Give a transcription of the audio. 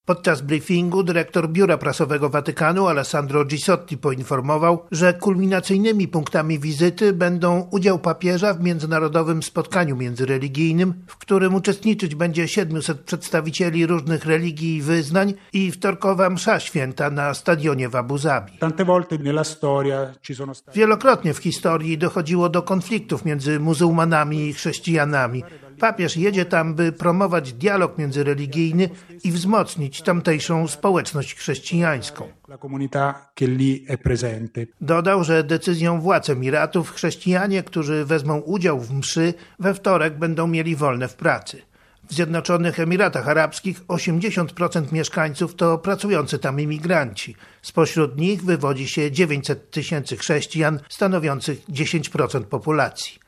Podczas briefingu dyrektor Biura Prasowego Watykanu Alessandro Gisotti poinformował, że kulminacyjnymi punktami wizyty będą udział papieża w międzynarodowym spotkaniu międzyreligijnym, w którym uczestniczyć będzie 700 przedstawicieli różnych religii i wyznań, i wtorkowa msza święta na stadionie w Abu Zabi. Wielokrotnie w historii dochodziło do konfliktów między muzułmanami i chrześcijanami. Papież jedzie tam, by promować dialog międzyreligijny i wzmocnić tamtejszą społeczność chrześcijańską. Dodał, że decyzją władz Emiratów chrześcijanie, którzy wezmą udział w mszy, we wtorek będą mieli wolne w pracy. W Zjednoczonych Emiratach Arabskich 80% mieszkańców to pracujący tam imigranci. Spośród nich wywodzi się 900 000 chrześcijan, stanowiących 10% populacji.